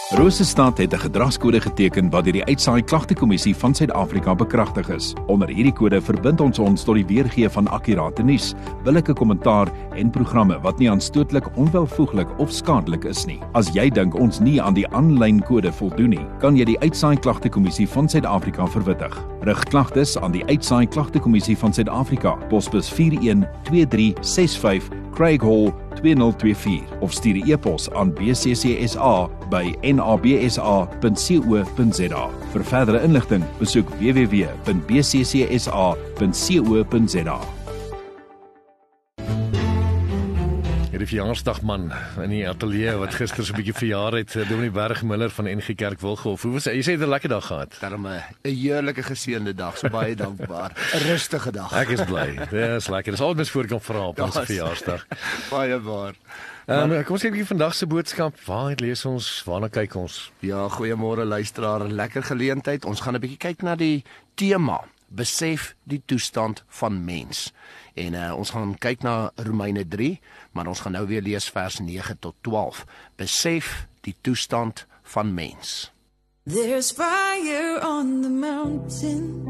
Rosestad het 'n gedragskode geteken wat deur die Uitsaai Klagtekommissie van Suid-Afrika bekragtig is. Onder hierdie kode verbind ons tot die weergee van akkurate nuus, billike kommentaar en programme wat nie aanstootlik, onwelvoeglik of skadelik is nie. As jy dink ons nie aan die aanlyn kode voldoen nie, kan jy die Uitsaai Klagtekommissie van Suid-Afrika verwittig. Rig klagtes aan die Uitsaai Klagtekommissie van Suid-Afrika, posbus 412365 Craig Hall 2024 of stuur 'n e-pos aan bccsa@nabsa.co.za. Vir verdere inligting, besoek www.bccsa.co.za. Die verjaarsdagman in die ateljee wat gister so 'n bietjie verjaar het, Dominee Bergmiller van NG Kerk Wilgenhof. Hoe was jy? Jy sê jy het 'n lekker dag gehad. Daarom 'n heerlike geseënde dag, so baie dankbaar. 'n Rustige dag. Ek is bly. Ja, is lekker. Dis altyd mens voorkom vra op ons verjaarsdag. Baie waar. Kom ons kyk bietjie vandag se boodskap. Waar lees ons? Waarna kyk ons? Ja, goeiemôre luisteraar. Lekker geleentheid. Ons gaan 'n bietjie kyk na die tema: besef die toestand van mens. En ons gaan kyk na Romeine 3, maar ons gaan nou weer lees vers 9 tot 12. Besef die toestand van mens. There's fire on the mountain.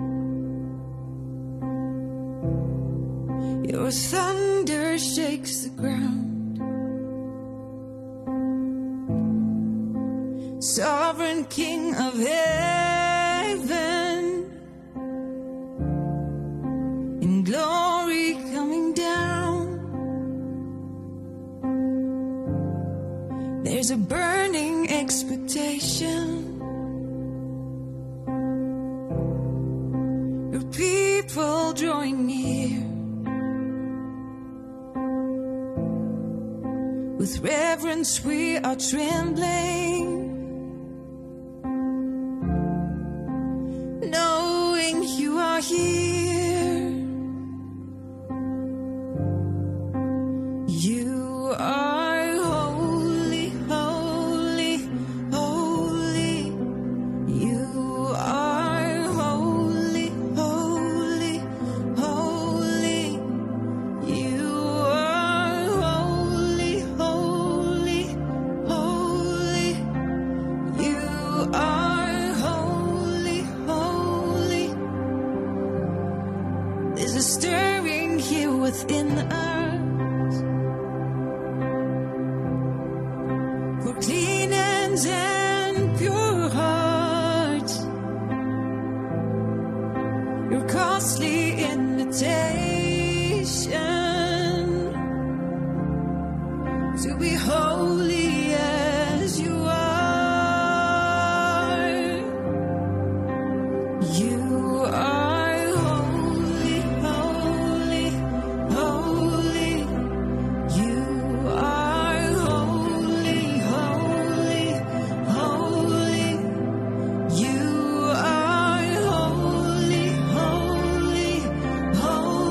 Your thunder shakes the ground. Sovereign King of heaven, in glory coming down. There's a burning expectation. Your people drawing near. With reverence we are trembling, knowing you are here. You are holy, holy, holy. You are holy, holy, holy. You are holy, holy, holy. You are holy, holy. There's a stirring here within us for clean hands and pure hearts. Your costly invitation to be holy as you are. You are holy, holy, holy. You are holy, holy, holy. You are holy, holy, holy.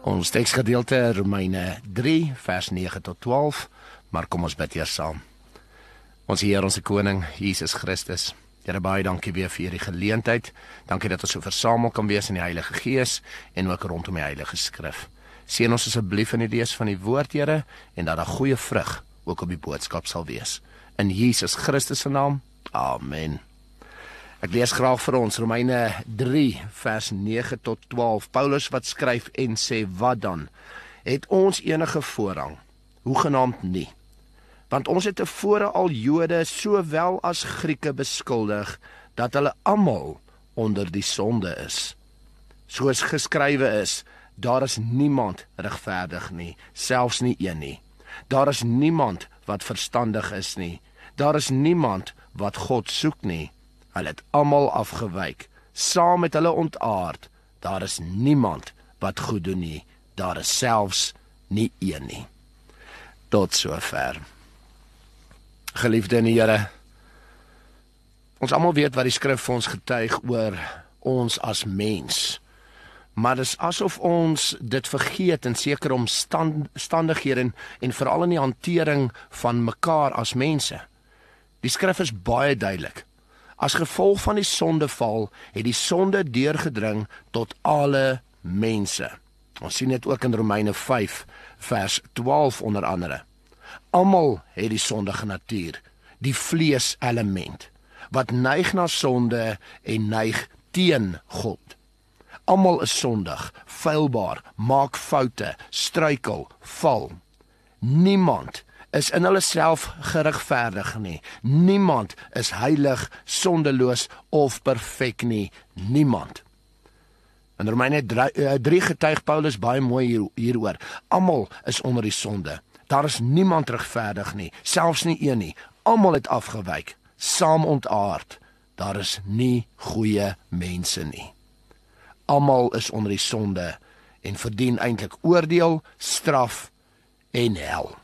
Ons teksgedeelte Romeine 3 vers 9 tot 12, maar kom ons bid eers saam. Ons Heer, ons Koning, Jesus Christus, Here, baie dankie weer vir hierdie geleentheid. Dankie dat ons so versamel kan wees in die Heilige Gees en ook rondom die Heilige Skrif. Seën ons asseblief in die lees van die woord, Here, en dat daar goeie vrug ook op die boodskap sal wees. In Jesus Christus se naam. Amen. Ek lees graag vir ons Romeine 3 vers 9 tot 12. Paulus wat skryf en sê, wat dan? Het ons enige voorrang? Hoegenaamd nie. Want ons het tevore al Jode sowel as Grieke beskuldig, dat hulle almal onder die sonde is. Soos geskrywe is, daar is niemand regverdig nie, selfs nie een nie. Daar is niemand wat verstandig is nie. Daar is niemand wat God soek nie. Hulle het almal afgewyk, saam met hulle ontaard. Daar is niemand wat goed doen nie. Daar is selfs nie een nie. Tot sover. Geliefde in die Here, ons almal weet wat die skrif vir ons getuig oor ons as mens. Maar dit is asof ons dit vergeet in sekere omstandighede en veral in die hantering van mekaar as mense. Die skrif is baie duidelik. As gevolg van die sondeval het die sonde deurgedring tot alle mense. Ons sien dit ook in Romeine 5 vers 12 onder andere. Almal het die sondige natuur, die vlees element, wat neig na sonde en neig teen God. Almal is sondig, feilbaar, maak foute, struikel, val. Niemand is in hulle self geregverdig nie. Niemand is heilig, sondeloos of perfek nie. Niemand. In Romeine 3 getuig Paulus baie mooi hieroor. Almal is onder die sonde. Daar is niemand regverdig nie, selfs nie een nie. Almal het afgewyk, saam ontaard. Daar is nie goeie mense nie. Almal is onder die sonde en verdien eintlik oordeel, straf en hel.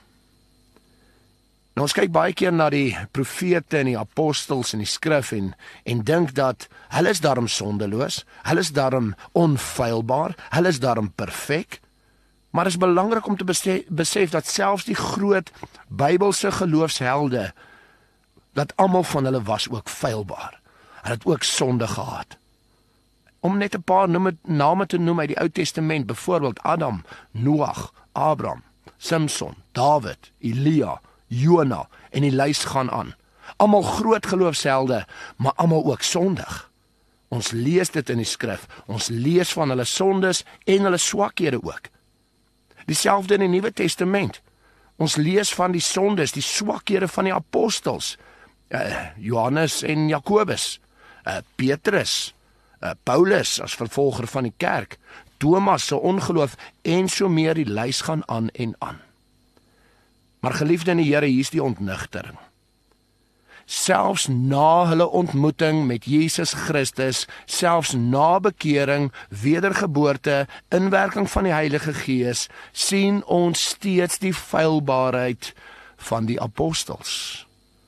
Nou, ons kyk baie keer na die profete en die apostels in die skrif en dink dat hulle is daarom sondeloos, hulle is daarom onfeilbaar, hulle is daarom perfek. Maar dit is belangrik om te besef dat selfs die groot Bybelse geloofshelde, dat almal van hulle was ook feilbaar. Hulle het ook sonde gehad. Om net 'n paar name te noem uit die Ou Testament, byvoorbeeld Adam, Noag, Abraham, Samson, Dawid, Elia, Jona en die lys gaan aan. Almal groot geloofshelde, maar almal ook sondig. Ons lees dit in die skrif. Ons lees van hulle sondes en hulle swakhede ook. Dieselfde in die Nuwe Testament. Ons lees van die sondes, die swakhede van die apostels. Johannes en Jakobus, Petrus, Paulus as vervolger van die kerk, Thomas se ongeloof en so meer, die lys gaan aan en aan. Maar geliefde in die Here, hier is die ontnigtering. Selfs na hulle ontmoeting met Jesus Christus, selfs na bekering, wedergeboorte, inwerking van die Heilige Gees, sien ons steeds die feilbaarheid van die apostels.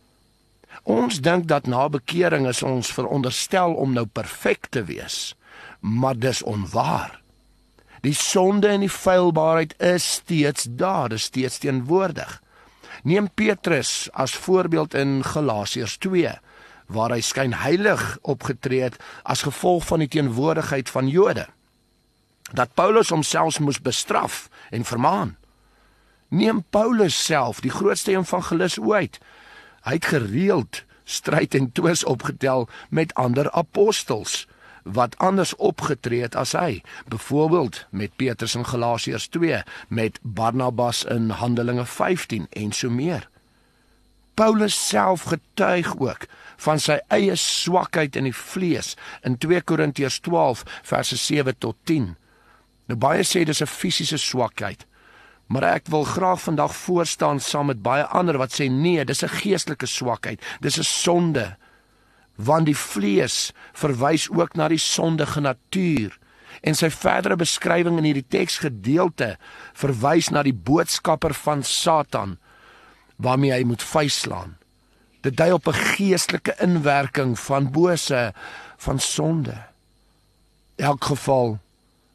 Ons dink dat na bekering is ons veronderstel om nou perfek te wees, maar dis onwaar. Die sonde en die feilbaarheid is steeds daar, is steeds teenwoordig. Neem Petrus as voorbeeld in Galasiërs 2, waar hy skynheilig opgetree het as gevolg van die teenwoordigheid van Jode. Dat Paulus homself moes bestraf en vermaan. Neem Paulus self, die grootste evangelis ooit. Hy het gereeld stryd en twis opgetel met ander apostels, wat anders opgetree het as hy, byvoorbeeld met Petrus in Galasiërs 2, met Barnabas in Handelinge 15 en so meer. Paulus self getuig ook van sy eie swakheid in die vlees in 2 Korintiërs 12 verse 7 tot 10. Nou baie sê dis 'n fisiese swakheid, maar ek wil graag vandag voorstaan saam met baie ander wat sê nee, dis 'n geestelike swakheid, dis 'n sonde. Want die vlees verwys ook na die sondige natuur. En sy verdere beskrywing in hierdie teksgedeelte verwys na die boodskapper van Satan, waarmee hy moet vuisslaan. Dit dui op 'n geestelike inwerking van bose, van sonde. In elk geval,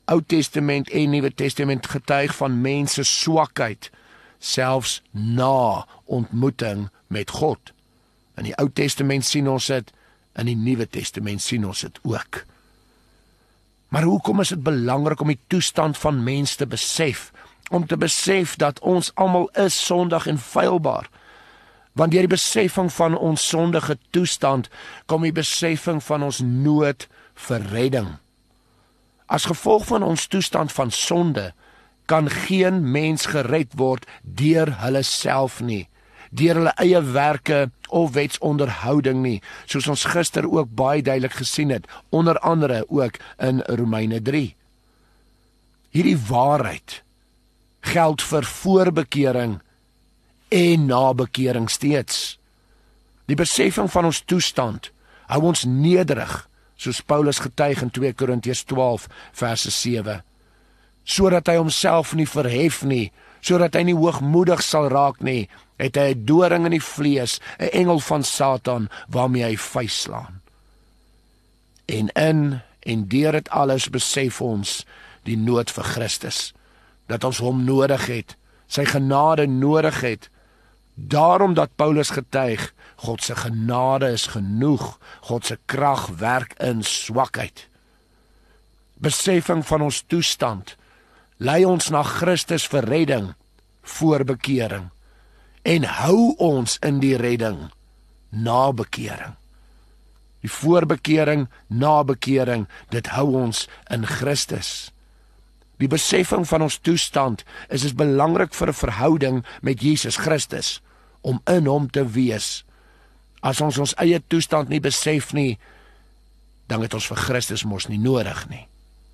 Ou Testament en Nuwe Testament getuig van mense swakheid, selfs na ontmoeting met God. In die Ou Testament sien ons dit, in die Nuwe Testament sien ons dit ook. Maar hoekom is dit belangrik om die toestand van mens te besef? Om te besef dat ons almal is sondig en feilbaar. Want deur die besefing van ons sondige toestand, kom die besefing van ons nood vir redding. As gevolg van ons toestand van sonde, kan geen mens gered word deur hulle self nie, deur hulle eie werke of wetsonderhouding nie, soos ons gister ook baie duidelik gesien het, onder andere ook in Romeine 3. Hierdie waarheid geld vir voorbekering en nabekering steeds. Die besefing van ons toestand hou ons nederig, soos Paulus getuig in 2 Korintiërs 12 verse 7, sodat hy homself nie verhef nie, sodat hy nie hoogmoedig sal raak nie, het hy 'n doring in die vlees, 'n engel van Satan, waarmee hy vuisslaan. En deur dit alles besef ons die nood vir Christus, dat ons hom nodig het, sy genade nodig het. Daarom dat Paulus getuig, God se genade is genoeg, God se krag werk in swakheid. Besefing van ons toestand lei ons na Christus vir redding, voor bekering, en hou ons in die redding, na bekering. Die voorbekering, na bekering, dit hou ons in Christus. Die besefing van ons toestand is belangrik vir 'n verhouding met Jesus Christus, om in hom te wees. As ons ons eie toestand nie besef nie, dan het ons vir Christus mos nie nodig nie.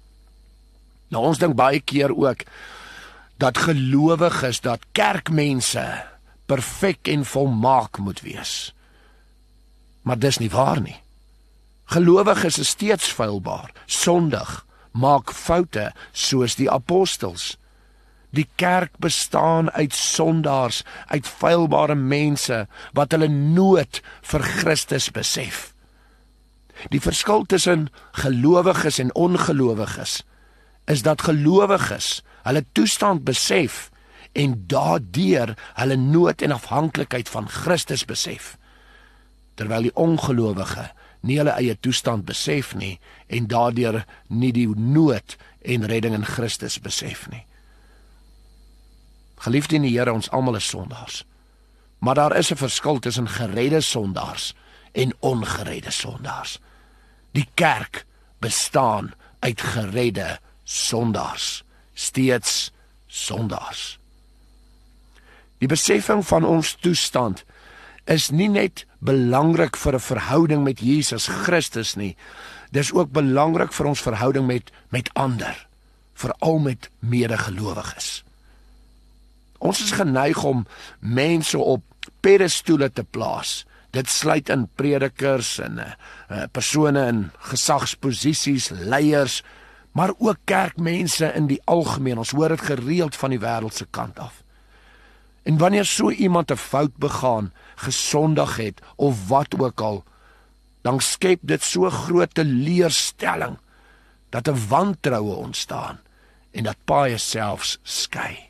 Nou ons dink baie keer ook, dat gelowiges, dat kerkmense perfek en volmaak moet wees. Maar dis nie waar nie. Gelowiges is steeds feilbaar, sondig, maak foute soos die apostels. Die kerk bestaan uit sondaars, uit feilbare mense, wat hulle nood vir Christus besef. Die verskil tussen gelowiges en ongelowiges is dat gelowiges hulle toestand besef en daardeur hulle nood en afhanklikheid van Christus besef, terwyl die ongelowige nie hulle eie toestand besef nie en daardeur nie die nood en redding in Christus besef nie. Geliefde in die Here, ons almal is sondaars, maar daar is 'n verskil tussen geredde sondaars en ongeredde sondaars. Die kerk bestaan uit geredde sondaars, steeds sondaars. Die besefing van ons toestand is nie net belangrik vir 'n verhouding met Jesus Christus nie, dis ook belangrik vir ons verhouding met ander, veral met medegelowiges. Ons is geneig om mense op pedestole te plaas. Dit sluit in predikers en persone in gesagsposisies, leiers, maar ook kerkmense in die algemeen. Ons hoor dit gereeld van die wêreldse kant af. En wanneer so iemand 'n fout begaan, gesondig het of wat ook al, dan skep dit so groot teleurstelling dat 'n wantroue ontstaan en dat paie selfs skei.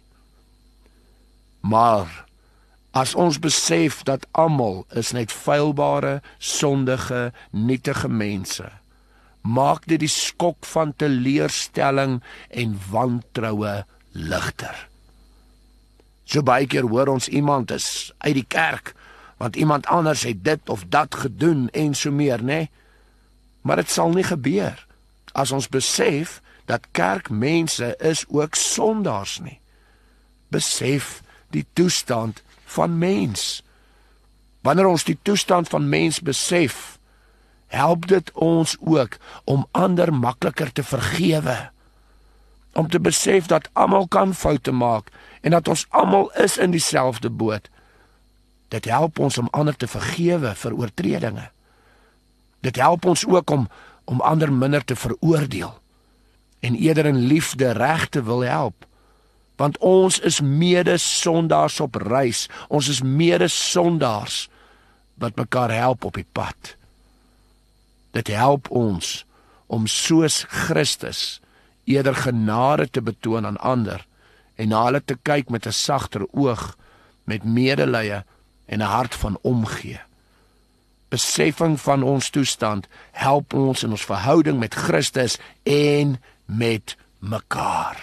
Maar as ons besef dat almal is net feilbare, sondige, nietige mense, maak dit die skok van teleurstelling en wantroue ligter. So baie keer hoor ons iemand is uit die kerk, want iemand anders het dit of dat gedoen en so meer, né? Maar dit sal nie gebeur as ons besef dat kerkmense is ook sondaars nie. Besef die toestand van mens. Wanneer ons die toestand van mens besef, help dit ons ook om ander makliker te vergewe. Om te besef dat almal kan foute maak en dat ons almal is in dieselfde boot. Dit help ons om ander te vergewe vir oortredinge. Dit help ons ook om ander minder te veroordeel en eerder in liefde reg te wil help. Want ons is mede sondaars op reis. Ons is mede sondaars wat mekaar help op die pad. Dit help ons om soos Christus eerder genade te betoon aan ander en na hulle te kyk met 'n sagter oog, met medelee en 'n hart van omgee. Beseffing van ons toestand help ons in ons verhouding met Christus en met mekaar.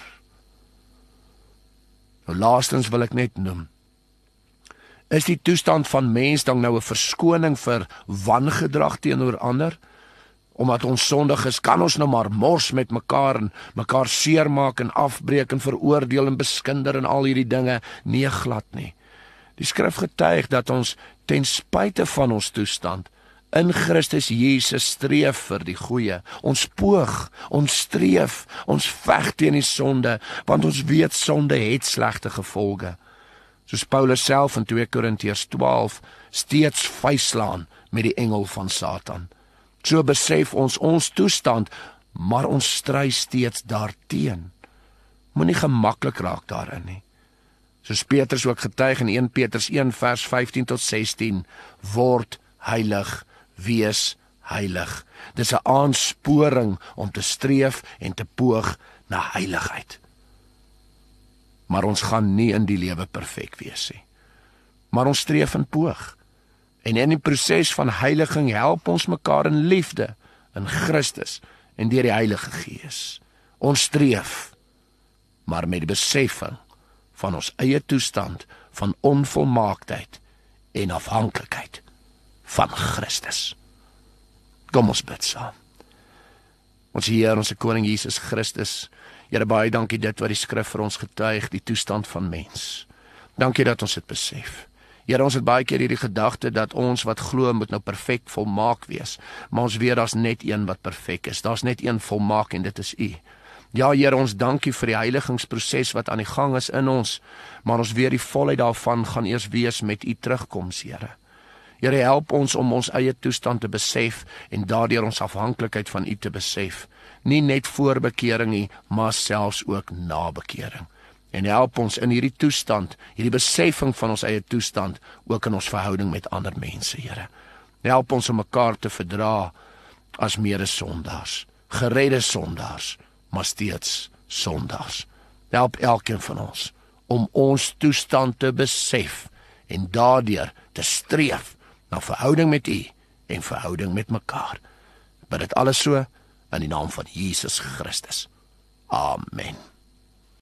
Nou laastens wil ek net noem, is die toestand van mens dan nou 'n verskoning vir wangedrag teenoor ander? Omdat ons sondig is, kan ons nou maar mors met mekaar en mekaar seermaak en afbreek en veroordeel en beskinder en al hierdie dinge? Nee, glad nie. Die skrif getuig dat ons ten spyte van ons toestand in Christus Jesus streef vir die goeie. Ons poog, ons streef, ons veg teen die sonde, want ons weet sonde het slegte gevolge. Soos Paulus self in 2 Korintiërs 12 steeds vuislaan met die engel van Satan. So besef ons toestand, maar ons stry steeds daarteen. Moenie gemaklik raak daarin nie. Soos Petrus ook getuig in 1 Petrus 1 vers 15 tot 16, word heilig, wees heilig. Dis 'n aansporing om te streef en te poog na heiligheid. Maar ons gaan nie in die lewe perfek wees nie. Maar ons streef en poog. En in die proses van heiliging help ons mekaar in liefde, in Christus en deur die Heilige Gees. Ons streef, maar met die beseffing van ons eie toestand van onvolmaaktheid en afhanklikheid van Christus. Kom ons bid saam. Ons Heer, ons Koning Jesus Christus, Here, baie dankie dit wat die skrif vir ons getuig, die toestand van mens. Dankie dat ons dit besef. Here, ons het baie keer hierdie gedagte dat ons wat glo moet nou perfek volmaak wees, maar ons weet daar's net een wat perfek is, daar's net een volmaak en dit is U. Ja, Here, ons dankie vir die heiligingsproses wat aan die gang is in ons, maar ons weet die volheid daarvan gaan eers wees met U terugkoms, Here. Here, help ons om ons eie toestand te besef en daardeur ons afhanklikheid van U te besef. Nie net voor bekering nie, maar selfs ook na bekering. En help ons in hierdie toestand, hierdie beseffing van ons eie toestand, ook in ons verhouding met ander mense, Here. Help ons om mekaar te verdra as mede-sondaars, geredde sondaars, maar steeds sondaars. Help elkeen van ons om ons toestand te besef en daardeur te streef na verhouding met U en verhouding met mekaar. Bid dit alles so in die naam van Jesus Christus. Amen.